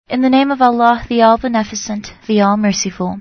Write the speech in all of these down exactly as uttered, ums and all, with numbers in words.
In the name of Allah, the All-Beneficent, the All-Merciful.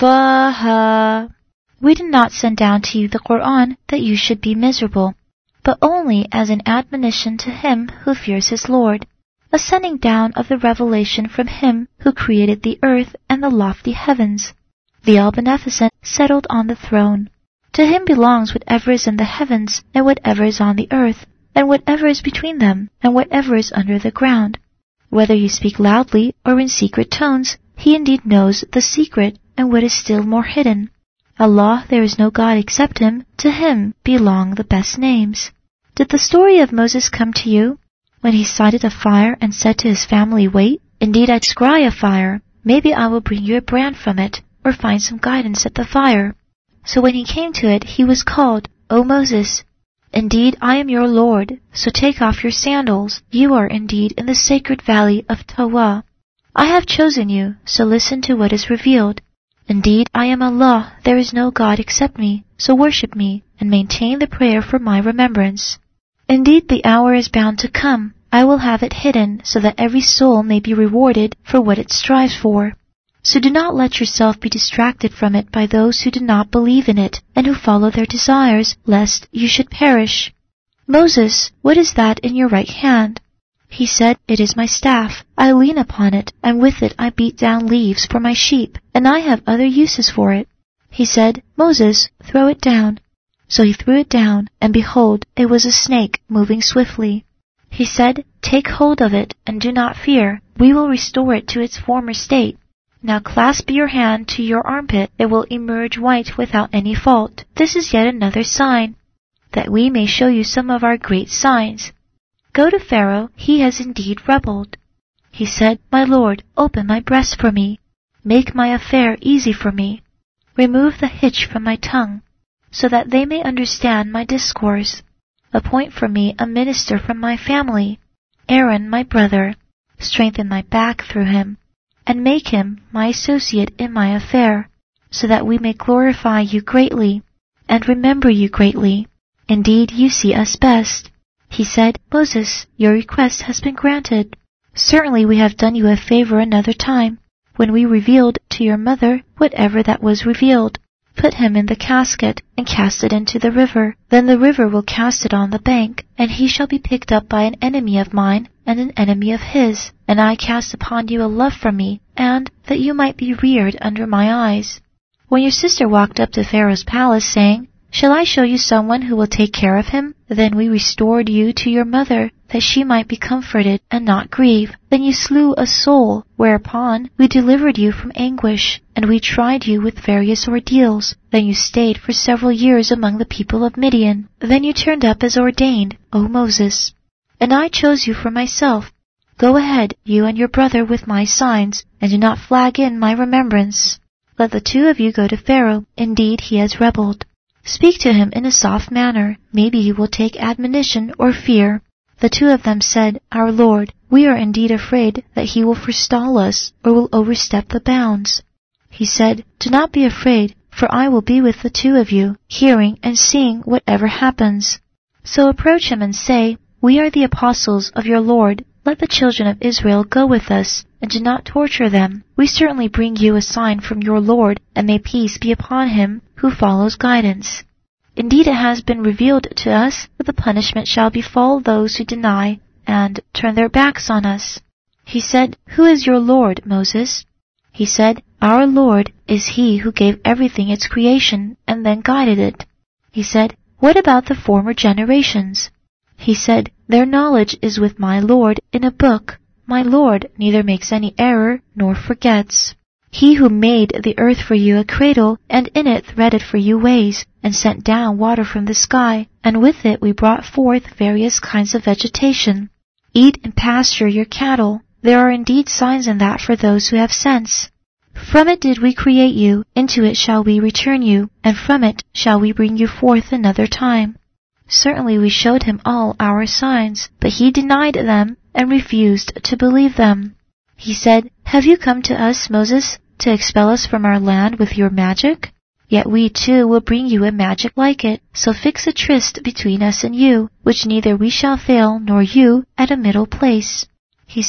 Taha. We did not send down to you the Qur'an that you should be miserable, but only as an admonition to him who fears his Lord, a sending down of the revelation from him who created the earth and the lofty heavens. The All-Beneficent settled on the throne. To him belongs whatever is in the heavens and whatever is on the earth, and whatever is between them and whatever is under the ground. Whether you speak loudly or in secret tones, he indeed knows the secret and what is still more hidden. Allah, there is no God except him. To him belong the best names. Did the story of Moses come to you? When he sighted a fire and said to his family, wait, indeed I scry a fire. Maybe I will bring you a brand from it, or find some guidance at the fire. So when he came to it, he was called, O Moses, indeed I am your Lord, so take off your sandals. You are indeed in the sacred valley of Tawa. I have chosen you, so listen to what is revealed. Indeed, I am Allah, there is no God except me, so worship me, and maintain the prayer for my remembrance. Indeed, the hour is bound to come. I will have it hidden, so that every soul may be rewarded for what it strives for. So do not let yourself be distracted from it by those who do not believe in it, and who follow their desires, lest you should perish. Moses, what is that in your right hand? He said, it is my staff. I lean upon it, and with it I beat down leaves for my sheep, and I have other uses for it. He said, Moses, throw it down. So he threw it down, and behold, it was a snake moving swiftly. He said, take hold of it, and do not fear. We will restore it to its former state. Now clasp your hand to your armpit. It will emerge white without any fault. This is yet another sign, that we may show you some of our great signs. Go to Pharaoh, he has indeed rebelled. He said, my Lord, open my breast for me. Make my affair easy for me. Remove the hitch from my tongue, so that they may understand my discourse. Appoint for me a minister from my family, Aaron my brother. Strengthen my back through him, and make him my associate in my affair, so that we may glorify you greatly, and remember you greatly. Indeed, you see us best. He said, Moses, your request has been granted. Certainly we have done you a favor another time, when we revealed to your mother whatever that was revealed. Put him in the casket, and cast it into the river. Then the river will cast it on the bank, and he shall be picked up by an enemy of mine, and an enemy of his. And I cast upon you a love from me, and that you might be reared under my eyes. When your sister walked up to Pharaoh's palace, saying, shall I show you someone who will take care of him? Then we restored you to your mother, that she might be comforted and not grieve. Then you slew a soul, whereupon we delivered you from anguish, and we tried you with various ordeals. Then you stayed for several years among the people of Midian. Then you turned up as ordained, O Moses. And I chose you for myself. Go ahead, you and your brother, with my signs, and do not flag in my remembrance. Let the two of you go to Pharaoh. Indeed, he has rebelled. Speak to him in a soft manner. Maybe he will take admonition or fear. The two of them said, our Lord, we are indeed afraid that he will forestall us, or will overstep the bounds. He said, do not be afraid, for I will be with the two of you, hearing and seeing whatever happens. So approach him and say, we are the apostles of your Lord. Let the children of Israel go with us, and do not torture them. We certainly bring you a sign from your Lord, and may peace be upon him who follows guidance. Indeed, it has been revealed to us that the punishment shall befall those who deny and turn their backs on us. He said, who is your Lord, Moses? He said, our Lord is he who gave everything its creation and then guided it. He said, what about the former generations? He said, their knowledge is with my Lord in a book. My Lord neither makes any error nor forgets. He who made the earth for you a cradle, and in it threaded for you ways, and sent down water from the sky, and with it we brought forth various kinds of vegetation. Eat and pasture your cattle. There are indeed signs in that for those who have sense. From it did we create you, into it shall we return you, and from it shall we bring you forth another time. Certainly we showed him all our signs, but he denied them and refused to believe them. He said, have you come to us, Moses, to expel us from our land with your magic? Yet we too will bring you a magic like it, so fix a tryst between us and you, which neither we shall fail nor you at a middle place. He said,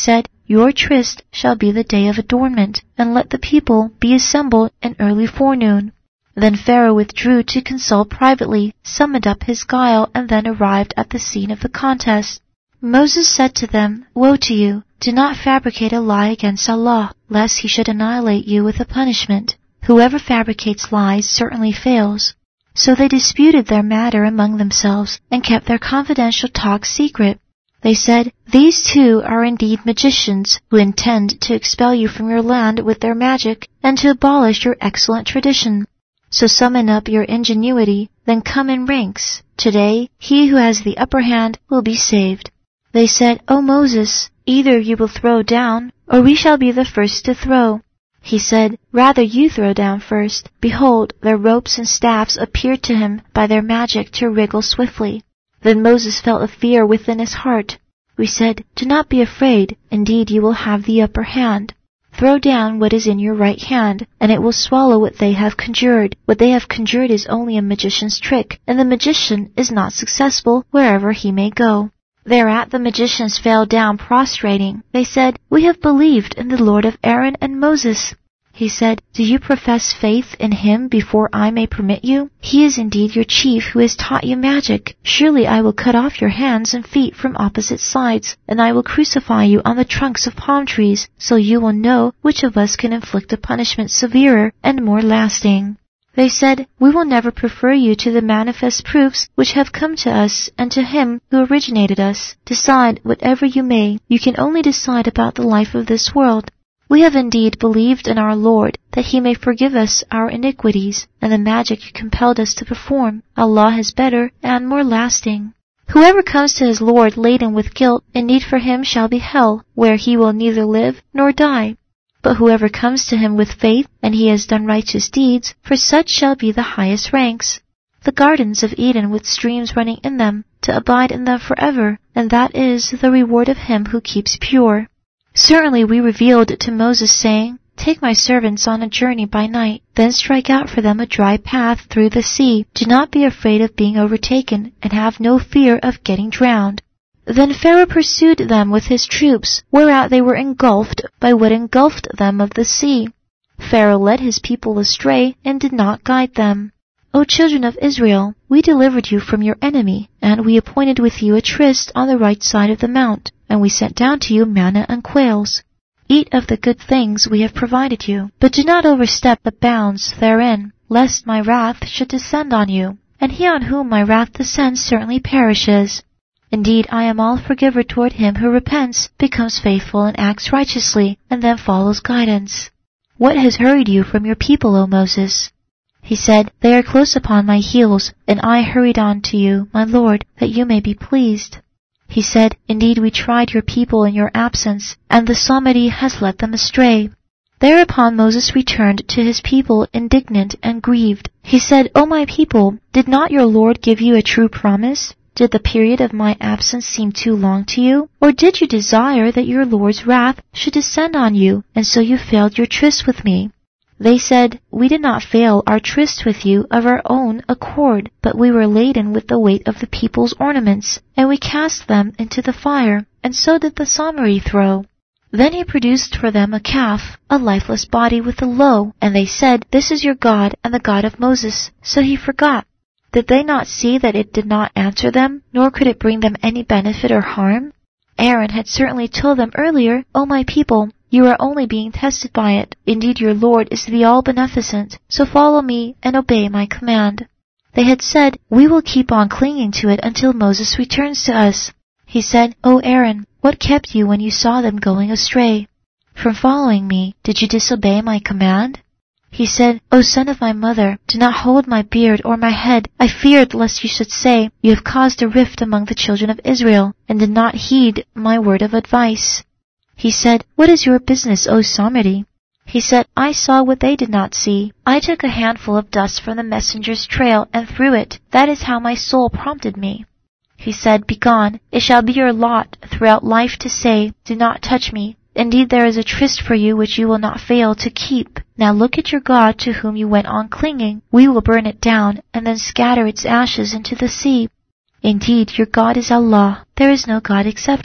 Your tryst shall be the day of adornment, and let the people be assembled in early forenoon. Then Pharaoh withdrew to consult privately, summoned up his guile, and then arrived at the scene of the contest. Moses said to them, Woe to you! Do not fabricate a lie against Allah, lest he should annihilate you with a punishment. Whoever fabricates lies certainly fails. So they disputed their matter among themselves, and kept their confidential talk secret. They said, These two are indeed magicians, who intend to expel you from your land with their magic, and to abolish your excellent tradition. So summon up your ingenuity, then come in ranks. Today, he who has the upper hand will be saved. They said, O Moses, either you will throw down, or we shall be the first to throw. He said, Rather you throw down first. Behold, their ropes and staffs appeared to him by their magic to wriggle swiftly. Then Moses felt a fear within his heart. We said, Do not be afraid. Indeed, you will have the upper hand. Throw down what is in your right hand, and it will swallow what they have conjured. What they have conjured is only a magician's trick, and the magician is not successful wherever he may go. Thereat the magicians fell down prostrating. They said, We have believed in the Lord of Aaron and Moses. He said, Do you profess faith in him before I may permit you? He is indeed your chief who has taught you magic. Surely I will cut off your hands and feet from opposite sides, and I will crucify you on the trunks of palm trees, so you will know which of us can inflict a punishment severer and more lasting. They said, We will never prefer you to the manifest proofs which have come to us and to him who originated us. Decide whatever you may. You can only decide about the life of this world. We have indeed believed in our Lord, that he may forgive us our iniquities, and the magic you compelled us to perform. Allah is better and more lasting. Whoever comes to his Lord laden with guilt, indeed for him shall be hell, where he will neither live nor die. But whoever comes to him with faith, and he has done righteous deeds, for such shall be the highest ranks. The gardens of Eden with streams running in them, to abide in them forever, and that is the reward of him who keeps pure. Certainly we revealed to Moses, saying, Take my servants on a journey by night, then strike out for them a dry path through the sea. Do not be afraid of being overtaken, and have no fear of getting drowned. Then Pharaoh pursued them with his troops, whereat they were engulfed by what engulfed them of the sea. Pharaoh led his people astray, and did not guide them. O children of Israel, we delivered you from your enemy, and we appointed with you a tryst on the right side of the mount, and we sent down to you manna and quails. Eat of the good things we have provided you, but do not overstep the bounds therein, lest my wrath should descend on you, and he on whom my wrath descends certainly perishes. Indeed, I am all forgiver toward him who repents, becomes faithful, and acts righteously, and then follows guidance. What has hurried you from your people, O Moses? He said, They are close upon my heels, and I hurried on to you, my Lord, that you may be pleased. He said, Indeed we tried your people in your absence, and the Samiri has led them astray. Thereupon Moses returned to his people indignant and grieved. He said, O my people, did not your Lord give you a true promise? Did the period of my absence seem too long to you? Or did you desire that your Lord's wrath should descend on you, and so you failed your tryst with me? They said, We did not fail our tryst with you of our own accord, but we were laden with the weight of the people's ornaments, and we cast them into the fire, and so did the Samiri throw. Then he produced for them a calf, a lifeless body with a low, and they said, This is your God and the God of Moses. So he forgot. Did they not see that it did not answer them, nor could it bring them any benefit or harm? Aaron had certainly told them earlier, O my people, you are only being tested by it. Indeed your Lord is the all-beneficent, so follow me and obey my command. They had said, We will keep on clinging to it until Moses returns to us. He said, O Aaron, what kept you when you saw them going astray? From following me, did you disobey my command? He said, O son of my mother, do not hold my beard or my head. I feared lest you should say, You have caused a rift among the children of Israel, and did not heed my word of advice. He said, What is your business, O Samiri? He said, I saw what they did not see. I took a handful of dust from the messenger's trail and threw it. That is how my soul prompted me. He said, Begone, it shall be your lot throughout life to say, Do not touch me. Indeed there is a tryst for you which you will not fail to keep. Now look at your God to whom you went on clinging. We will burn it down, and then scatter its ashes into the sea. Indeed, your God is Allah. There is no God except him.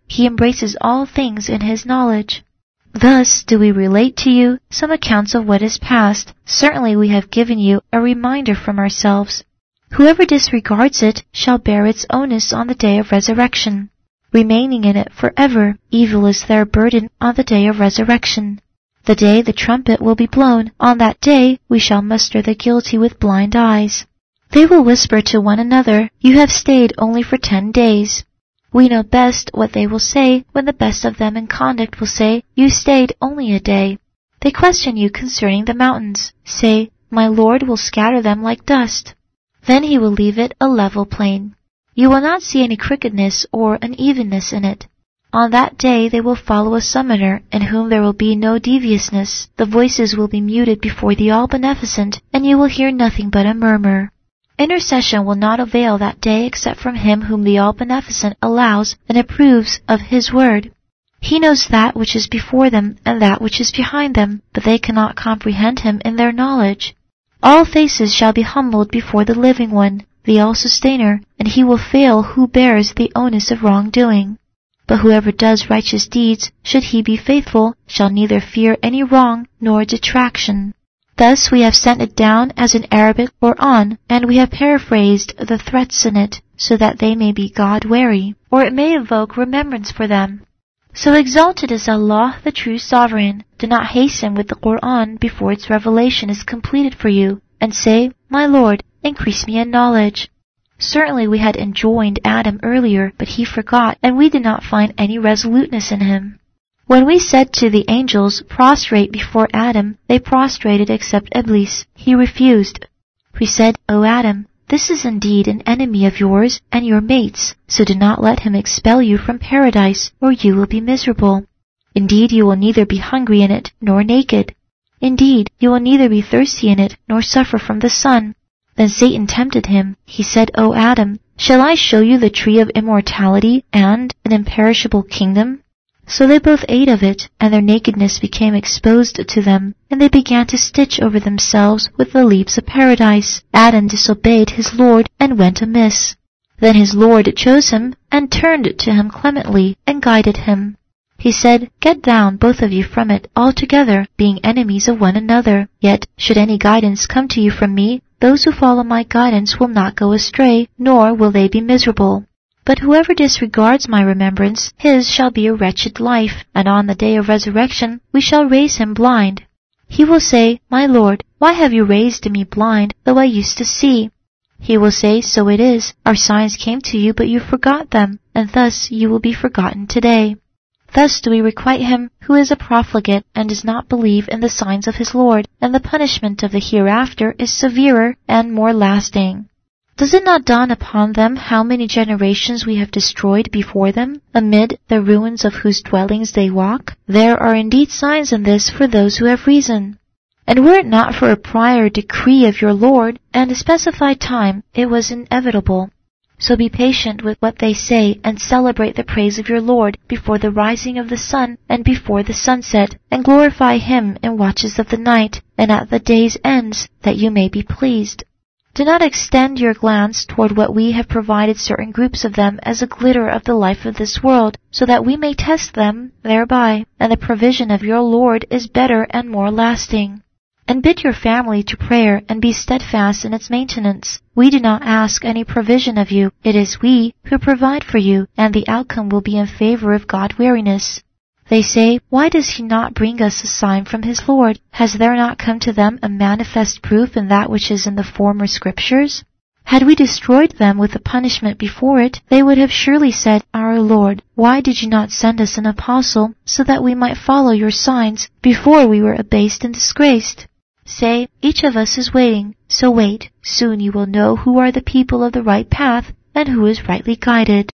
He embraces all things in His knowledge. Thus do we relate to you some accounts of what is past. Certainly we have given you a reminder from ourselves. Whoever disregards it shall bear its onus on the day of resurrection. Remaining in it forever, evil is their burden on the day of resurrection. The day the trumpet will be blown, on that day we shall muster the guilty with blind eyes. They will whisper to one another, "You have stayed only for ten days." We know best what they will say when the best of them in conduct will say, "You stayed only a day." They question you concerning the mountains. Say, "My Lord will scatter them like dust." Then He will leave it a level plain. You will not see any crookedness or unevenness in it. On that day they will follow a summoner, in whom there will be no deviousness. The voices will be muted before the All-Beneficent, and you will hear nothing but a murmur. Intercession will not avail that day except from Him whom the All-Beneficent allows and approves of His word. He knows that which is before them and that which is behind them, but they cannot comprehend Him in their knowledge. All faces shall be humbled before the Living One, the All-Sustainer, and He will fail who bears the onus of wrongdoing. But whoever does righteous deeds, should he be faithful, shall neither fear any wrong nor detraction. Thus we have sent it down as an Arabic Qur'an, and we have paraphrased the threats in it, so that they may be God-wary, or it may evoke remembrance for them. So exalted is Allah, the true Sovereign. Do not hasten with the Qur'an before its revelation is completed for you, and say, "My Lord, increase me in knowledge." Certainly we had enjoined Adam earlier, but he forgot, and we did not find any resoluteness in him. When we said to the angels, "Prostrate before Adam," they prostrated except Iblis. He refused. We said, "O Adam, this is indeed an enemy of yours and your mates, so do not let him expel you from paradise, or you will be miserable. Indeed, you will neither be hungry in it nor naked. Indeed, you will neither be thirsty in it nor suffer from the sun." Then Satan tempted him. He said, "O Adam, shall I show you the tree of immortality and an imperishable kingdom?" So they both ate of it, and their nakedness became exposed to them, and they began to stitch over themselves with the leaves of paradise. Adam disobeyed his Lord and went amiss. Then his Lord chose him and turned to him clemently and guided him. He said, "Get down, both of you, from it altogether, being enemies of one another. Yet, should any guidance come to you from me, those who follow my guidance will not go astray, nor will they be miserable. But whoever disregards my remembrance, his shall be a wretched life, and on the day of resurrection we shall raise him blind. He will say, 'My Lord, why have you raised me blind, though I used to see?' He will say, 'So it is. Our signs came to you, but you forgot them, and thus you will be forgotten today.' Thus do we requite him who is a profligate and does not believe in the signs of his Lord, and the punishment of the hereafter is severer and more lasting. Does it not dawn upon them how many generations we have destroyed before them, amid the ruins of whose dwellings they walk? There are indeed signs in this for those who have reason. And were it not for a prior decree of your Lord and a specified time, it was inevitable. So be patient with what they say, and celebrate the praise of your Lord before the rising of the sun and before the sunset, and glorify Him in watches of the night and at the day's ends, that you may be pleased. Do not extend your glance toward what we have provided certain groups of them as a glitter of the life of this world, so that we may test them thereby, and the provision of your Lord is better and more lasting. And bid your family to prayer, and be steadfast in its maintenance. We do not ask any provision of you. It is we who provide for you, and the outcome will be in favor of God-weariness. They say, "Why does He not bring us a sign from His Lord? Has there not come to them a manifest proof in that which is in the former scriptures?" Had we destroyed them with the punishment before it, they would have surely said, "Our Lord, why did you not send us an apostle, so that we might follow your signs before we were abased and disgraced?" Say, "Each of us is waiting, so wait. Soon you will know who are the people of the right path and who is rightly guided."